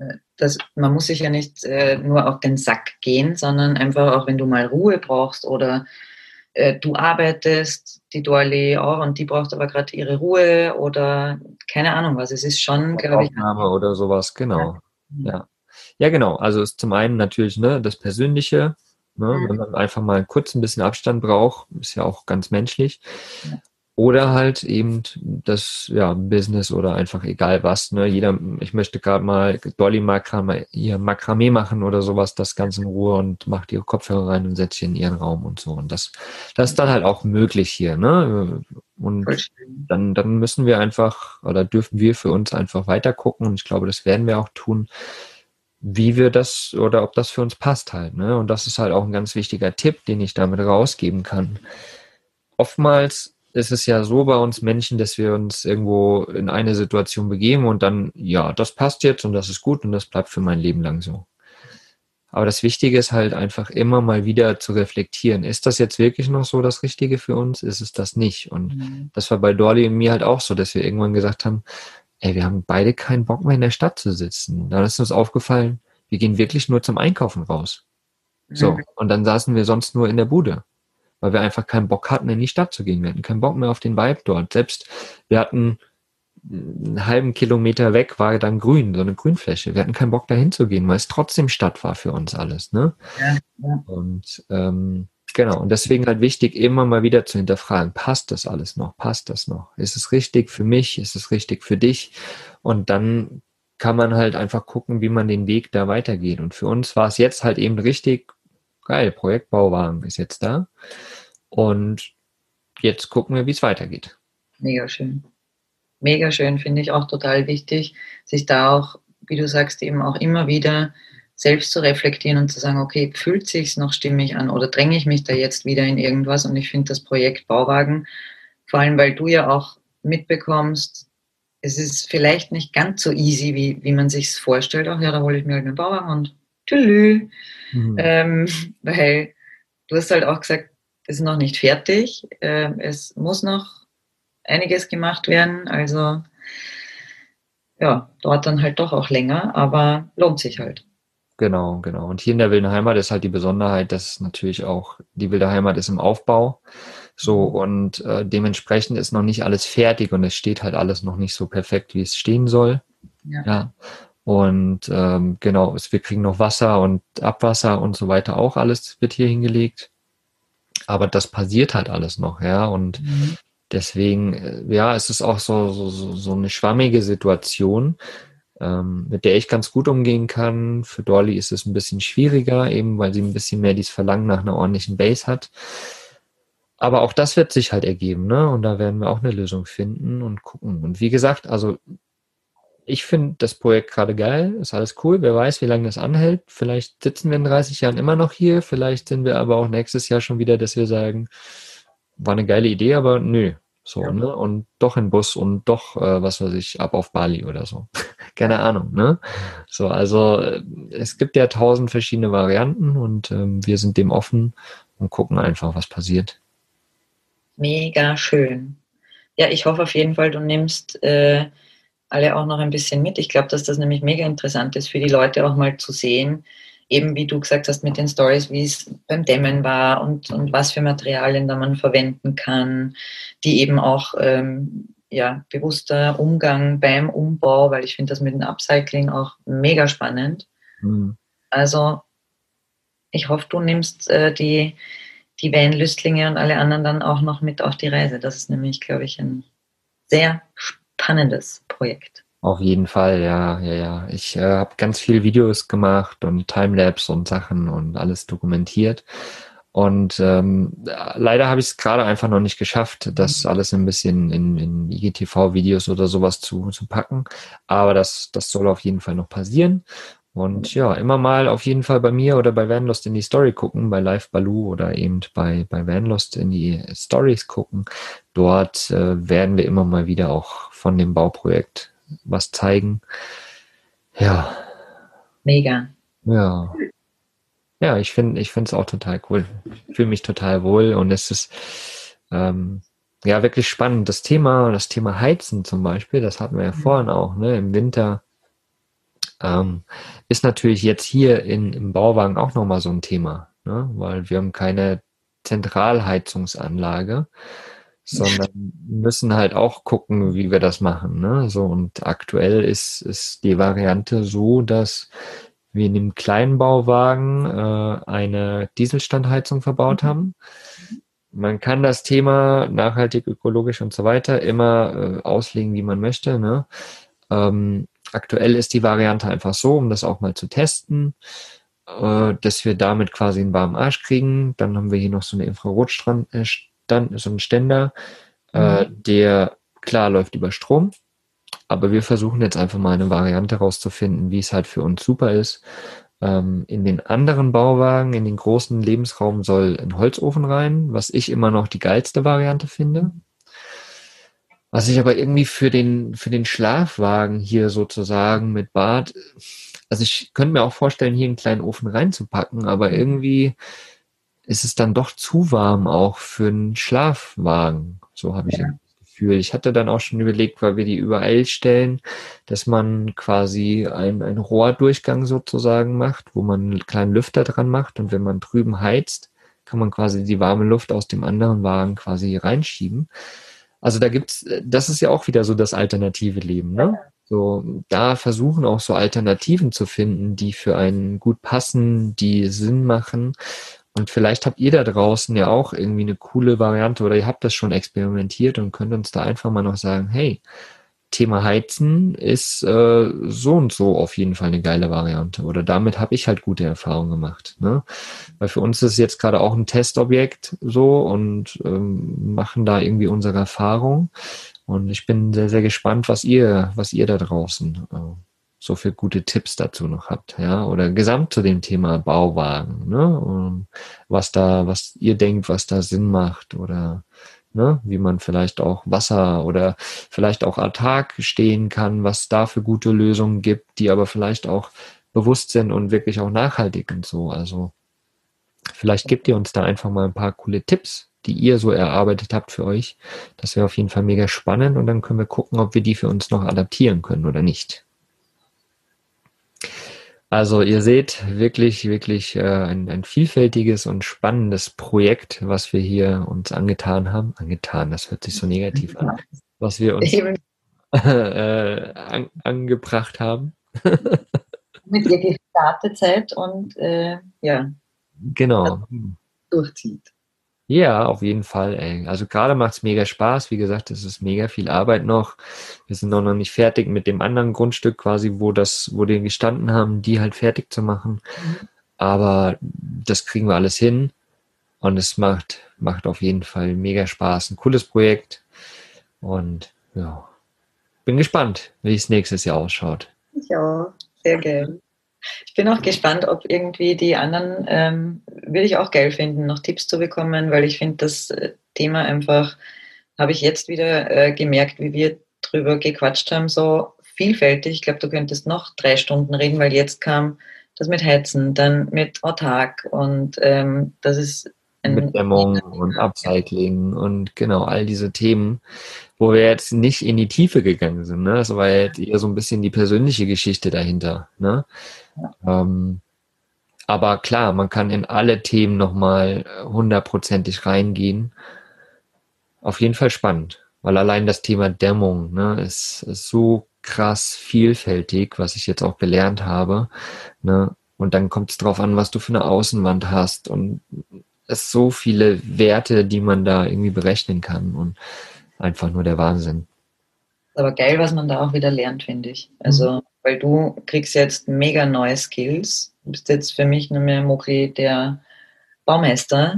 man muss sich ja nicht nur auf den Sack gehen, sondern einfach auch, wenn du mal Ruhe brauchst oder du arbeitest, die Dorli auch, und die braucht aber gerade ihre Ruhe oder keine Ahnung was. Es ist schon, glaube ich. Aufnahme oder sowas, genau. Ja. Ja, genau. Also ist zum einen natürlich ne, das Persönliche, ne, wenn man einfach mal kurz ein bisschen Abstand braucht, ist ja auch ganz menschlich. Ja. Oder halt eben das Business oder einfach egal was. Ne? Ich möchte gerade mal, Dolly mag gerade mal ihr Makramee machen oder sowas, das Ganze in Ruhe und macht ihre Kopfhörer rein und setzt sich in ihren Raum und so. Und das ist dann halt auch möglich hier. Ne? Und dann müssen wir einfach oder dürfen wir für uns einfach weiter gucken und ich glaube, das werden wir auch tun, wie wir das oder ob das für uns passt halt. Ne? Und das ist halt auch ein ganz wichtiger Tipp, den ich damit rausgeben kann. Oftmals ist es ja so bei uns Menschen, dass wir uns irgendwo in eine Situation begeben und dann, ja, das passt jetzt und das ist gut und das bleibt für mein Leben lang so. Aber das Wichtige ist halt einfach immer mal wieder zu reflektieren. Ist das jetzt wirklich noch so das Richtige für uns? Ist es das nicht? Und das war bei Dolly und mir halt auch so, dass wir irgendwann gesagt haben, ey, wir haben beide keinen Bock mehr in der Stadt zu sitzen. Dann ist uns aufgefallen, wir gehen wirklich nur zum Einkaufen raus. So, und dann saßen wir sonst nur in der Bude. Weil wir einfach keinen Bock hatten, in die Stadt zu gehen. Wir hatten keinen Bock mehr auf den Vibe dort. Selbst wir hatten einen halben Kilometer weg, war dann grün, so eine Grünfläche. Wir hatten keinen Bock, dahin zu gehen, weil es trotzdem Stadt war für uns alles. Ne? Ja. Und Genau, und deswegen halt wichtig, immer mal wieder zu hinterfragen, passt das alles noch, passt das noch? Ist es richtig für mich, ist es richtig für dich? Und dann kann man halt einfach gucken, wie man den Weg da weitergeht. Und für uns war es jetzt halt eben richtig geil, Projektbauwagen ist jetzt da und jetzt gucken wir, wie es weitergeht. Mega schön. Mega schön, finde ich auch total wichtig, sich da auch, wie du sagst, eben auch immer wieder selbst zu reflektieren und zu sagen, okay, fühlt sich's noch stimmig an oder dränge ich mich da jetzt wieder in irgendwas? Und ich finde das Projekt Bauwagen, vor allem weil du ja auch mitbekommst, es ist vielleicht nicht ganz so easy, wie man sich's vorstellt. Ach ja, da hole ich mir halt einen Bauwagen und tschüss. Weil du hast halt auch gesagt, es ist noch nicht fertig. Es muss noch einiges gemacht werden. Also ja, dauert dann halt doch auch länger, aber lohnt sich halt. Genau, genau. Und hier in der Wilden Heimat ist halt die Besonderheit, dass natürlich auch die Wilde Heimat ist im Aufbau. So, und dementsprechend ist noch nicht alles fertig und es steht halt alles noch nicht so perfekt, wie es stehen soll. Ja. Und genau, wir kriegen noch Wasser und Abwasser und so weiter auch, alles wird hier hingelegt. Aber das passiert halt alles noch, ja. Und deswegen, ja, es ist auch so eine schwammige Situation, mit der ich ganz gut umgehen kann. Für Dolly ist es ein bisschen schwieriger, eben weil sie ein bisschen mehr dieses Verlangen nach einer ordentlichen Base hat. Aber auch das wird sich halt ergeben, ne? Und da werden wir auch eine Lösung finden und gucken. Und wie gesagt, also ich finde das Projekt gerade geil, ist alles cool. Wer weiß, wie lange das anhält. Vielleicht sitzen wir in 30 Jahren immer noch hier. Vielleicht sind wir aber auch nächstes Jahr schon wieder, dass wir sagen, war eine geile Idee, aber nö. So, ne? Und doch in Bus und doch, was weiß ich, ab auf Bali oder so. Keine Ahnung, ne? So, also es gibt ja 1000 verschiedene Varianten und wir sind dem offen und gucken einfach, was passiert. Mega schön. Ja, ich hoffe auf jeden Fall, du nimmst alle auch noch ein bisschen mit. Ich glaube, dass das nämlich mega interessant ist für die Leute auch mal zu sehen, eben wie du gesagt hast mit den Stories, wie es beim Dämmen war und was für Materialien da man verwenden kann, die eben auch bewusster Umgang beim Umbau, weil ich finde das mit dem Upcycling auch mega spannend. Also ich hoffe, du nimmst die Van-Lüstlinge und alle anderen dann auch noch mit auf die Reise. Das ist nämlich, glaube ich, ein sehr spannendes Projekt. Auf jeden Fall, ja. Ich habe ganz viele Videos gemacht und Timelapse und Sachen und alles dokumentiert. Und leider habe ich es gerade einfach noch nicht geschafft, das alles ein bisschen in IGTV-Videos oder sowas zu packen. Aber das soll auf jeden Fall noch passieren. Und ja, immer mal auf jeden Fall bei mir oder bei Vanlost in die Story gucken, bei Live Baloo oder eben bei Vanlost in die Stories gucken. Dort werden wir immer mal wieder auch von dem Bauprojekt was zeigen. Ja. Mega. Ja. Ja, ich finde es auch total cool. Ich fühle mich total wohl und es ist ja wirklich spannend. Das Thema Heizen zum Beispiel, das hatten wir ja vorhin auch, ne, im Winter. Ist natürlich jetzt hier im Bauwagen auch nochmal so ein Thema, ne? Weil wir haben keine Zentralheizungsanlage, sondern müssen halt auch gucken, wie wir das machen, ne? So, und aktuell ist die Variante so, dass wir in dem kleinen Bauwagen eine Dieselstandheizung verbaut haben. Man kann das Thema nachhaltig, ökologisch und so weiter immer auslegen, wie man möchte, ne? Aktuell ist die Variante einfach so, um das auch mal zu testen, dass wir damit quasi einen warmen Arsch kriegen. Dann haben wir hier noch so eine so einen Ständer, der klar läuft über Strom. Aber wir versuchen jetzt einfach mal eine Variante rauszufinden, wie es halt für uns super ist. In den anderen Bauwagen, in den großen Lebensraum soll ein Holzofen rein, was ich immer noch die geilste Variante finde. Was ich aber irgendwie für den Schlafwagen hier sozusagen mit Bad, also ich könnte mir auch vorstellen, hier einen kleinen Ofen reinzupacken, aber irgendwie ist es dann doch zu warm auch für einen Schlafwagen. So habe ich das Gefühl. Ich hatte dann auch schon überlegt, weil wir die überall stellen, dass man quasi einen Rohrdurchgang sozusagen macht, wo man einen kleinen Lüfter dran macht und wenn man drüben heizt, kann man quasi die warme Luft aus dem anderen Wagen quasi reinschieben. Also das ist ja auch wieder so das alternative Leben, ne? So, da versuchen auch so Alternativen zu finden, die für einen gut passen, die Sinn machen. Und vielleicht habt ihr da draußen ja auch irgendwie eine coole Variante oder ihr habt das schon experimentiert und könnt uns da einfach mal noch sagen, hey, Thema Heizen ist so und so auf jeden Fall eine geile Variante. Oder damit habe ich halt gute Erfahrungen gemacht. Ne? Weil für uns ist es jetzt gerade auch ein Testobjekt so und machen da irgendwie unsere Erfahrung. Und ich bin sehr, sehr gespannt, was ihr da draußen so für gute Tipps dazu noch habt, ja, oder gesamt zu dem Thema Bauwagen, ne, und was ihr denkt, was da Sinn macht oder, ne, wie man vielleicht auch Wasser oder vielleicht auch autark stehen kann, was da für gute Lösungen gibt, die aber vielleicht auch bewusst sind und wirklich auch nachhaltig und so, also vielleicht gebt ihr uns da einfach mal ein paar coole Tipps, die ihr so erarbeitet habt für euch. Das wäre auf jeden Fall mega spannend und dann können wir gucken, ob wir die für uns noch adaptieren können oder nicht. Also ihr seht wirklich, wirklich ein vielfältiges und spannendes Projekt, was wir hier uns angetan haben. Angetan, das hört sich so negativ an. Was wir uns angebracht haben. Mit ihr gestartet seid und ja. Genau. Durchzieht. Ja, auf jeden Fall, ey. Also gerade macht's mega Spaß. Wie gesagt, es ist mega viel Arbeit noch. Wir sind noch nicht fertig mit dem anderen Grundstück quasi, wo die gestanden haben, die halt fertig zu machen. Aber das kriegen wir alles hin. Und es macht auf jeden Fall mega Spaß. Ein cooles Projekt. Und ja, bin gespannt, wie es nächstes Jahr ausschaut. Ja, sehr geil. Ich bin auch gespannt, ob irgendwie die anderen, würde ich auch geil finden, noch Tipps zu bekommen, weil ich finde, das Thema einfach, habe ich jetzt wieder gemerkt, wie wir drüber gequatscht haben, so vielfältig. Ich glaube, du könntest noch 3 Stunden reden, weil jetzt kam das mit Heizen, dann mit Autark und das ist mit Dämmung und Upcycling und genau all diese Themen, wo wir jetzt nicht in die Tiefe gegangen sind. Ne? Das war jetzt eher so ein bisschen die persönliche Geschichte dahinter. Ne? Ja. Aber klar, man kann in alle Themen nochmal 100%ig reingehen. Auf jeden Fall spannend, weil allein das Thema Dämmung, ne, ist so krass vielfältig, was ich jetzt auch gelernt habe. Ne? Und dann kommt es drauf an, was du für eine Außenwand hast und es so viele Werte, die man da irgendwie berechnen kann und einfach nur der Wahnsinn. Aber geil, was man da auch wieder lernt, finde ich. Also, weil du kriegst jetzt mega neue Skills. Du bist jetzt für mich nur mehr Mokri, der Baumeister.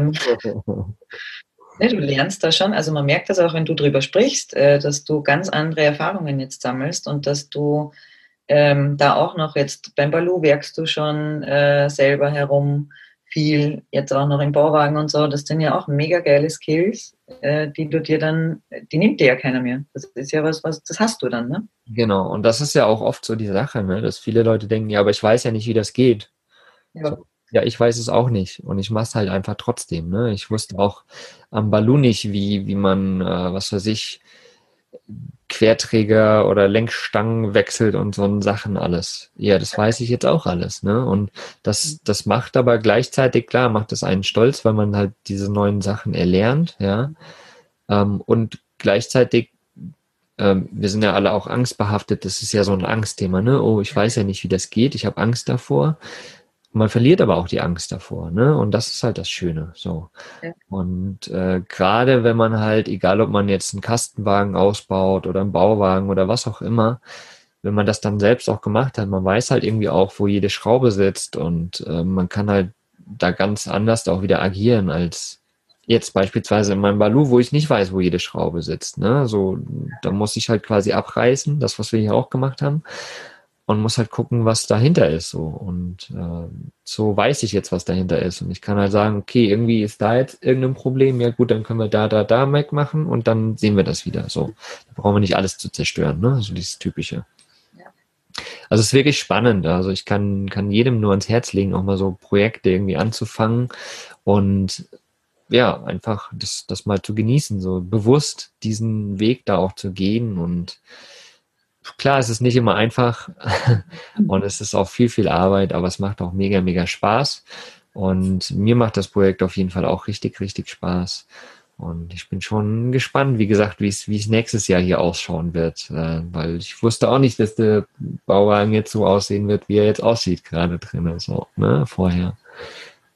Du lernst da schon, also man merkt das auch, wenn du drüber sprichst, dass du ganz andere Erfahrungen jetzt sammelst und dass du da auch noch jetzt beim Balu werkst du schon selber herum, viel, jetzt auch noch im Bauwagen und so, das sind ja auch mega geile Skills, die nimmt dir ja keiner mehr. Das ist ja was, das hast du dann, ne? Genau, und das ist ja auch oft so die Sache, ne? Dass viele Leute denken, ja, aber ich weiß ja nicht, wie das geht. Ja. So, ja, ich weiß es auch nicht und ich mache es halt einfach trotzdem, ne? Ich wusste auch am Balu nicht, wie man, was weiß ich, Querträger oder Lenkstangen wechselt und so Sachen alles. Ja, das weiß ich jetzt auch alles, ne? Und das macht aber gleichzeitig, klar, macht es einen stolz, weil man halt diese neuen Sachen erlernt, ja. Und gleichzeitig, wir sind ja alle auch angstbehaftet, das ist ja so ein Angstthema, ne? Oh, ich weiß ja nicht, wie das geht, ich habe Angst davor. Man verliert aber auch die Angst davor, ne? Und das ist halt das Schöne, so. Ja. Und gerade wenn man halt, egal ob man jetzt einen Kastenwagen ausbaut oder einen Bauwagen oder was auch immer, wenn man das dann selbst auch gemacht hat, man weiß halt irgendwie auch, wo jede Schraube sitzt und man kann halt da ganz anders auch wieder agieren als jetzt beispielsweise in meinem Balu, wo ich nicht weiß, wo jede Schraube sitzt, ne? So, da muss ich halt quasi abreißen, das, was wir hier auch gemacht haben. Und muss halt gucken, was dahinter ist. So. Und so weiß ich jetzt, was dahinter ist. Und ich kann halt sagen, okay, irgendwie ist da jetzt irgendein Problem. Ja gut, dann können wir da wegmachen und dann sehen wir das wieder. So, da brauchen wir nicht alles zu zerstören, ne? So dieses Typische. Ja. Also es ist wirklich spannend. Also ich kann jedem nur ans Herz legen, auch mal so Projekte irgendwie anzufangen und ja, einfach das mal zu genießen, so bewusst diesen Weg da auch zu gehen und klar, es ist nicht immer einfach und es ist auch viel, viel Arbeit, aber es macht auch mega, mega Spaß und mir macht das Projekt auf jeden Fall auch richtig, richtig Spaß und ich bin schon gespannt, wie gesagt, wie es nächstes Jahr hier ausschauen wird, weil ich wusste auch nicht, dass der Bauwagen jetzt so aussehen wird, wie er jetzt aussieht gerade drin, so, ne, vorher.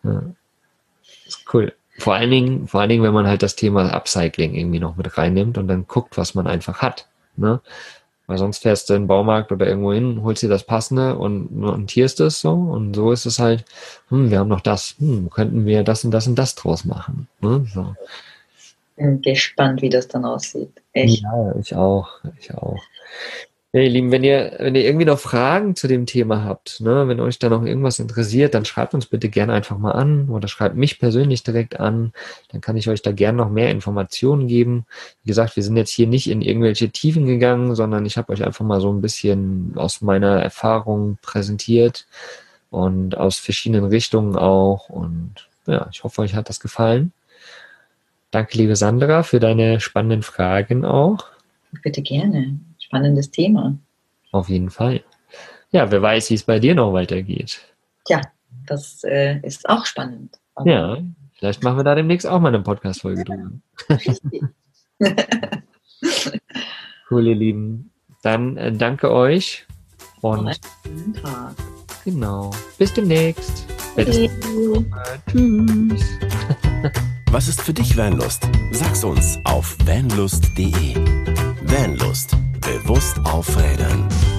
Ja. Ist cool. Vor allen Dingen, wenn man halt das Thema Upcycling irgendwie noch mit reinnimmt und dann guckt, was man einfach hat. Ne? Weil sonst fährst du in den Baumarkt oder irgendwo hin, holst dir das Passende und montierst es so. Und so ist es halt, wir haben noch das, könnten wir das und das und das draus machen. Ne? So. Bin gespannt, wie das dann aussieht. Echt. Ja, ich auch. Ja, ihr Lieben, wenn ihr irgendwie noch Fragen zu dem Thema habt, ne, wenn euch da noch irgendwas interessiert, dann schreibt uns bitte gerne einfach mal an oder schreibt mich persönlich direkt an. Dann kann ich euch da gerne noch mehr Informationen geben. Wie gesagt, wir sind jetzt hier nicht in irgendwelche Tiefen gegangen, sondern ich habe euch einfach mal so ein bisschen aus meiner Erfahrung präsentiert und aus verschiedenen Richtungen auch. Und ja, ich hoffe, euch hat das gefallen. Danke, liebe Sandra, für deine spannenden Fragen auch. Bitte gerne. Spannendes Thema. Auf jeden Fall. Ja, wer weiß, wie es bei dir noch weitergeht. Tja, das ist auch spannend. Aber ja, vielleicht machen wir da demnächst auch mal eine Podcast-Folge drüber. Richtig. Cool, ihr Lieben. Dann danke euch und einen Tag. Genau. Bis demnächst. Okay. Tschüss. Was ist für dich Vanlust? Sag's uns auf vanlust.de. Vanlust. Bewusst aufrädern.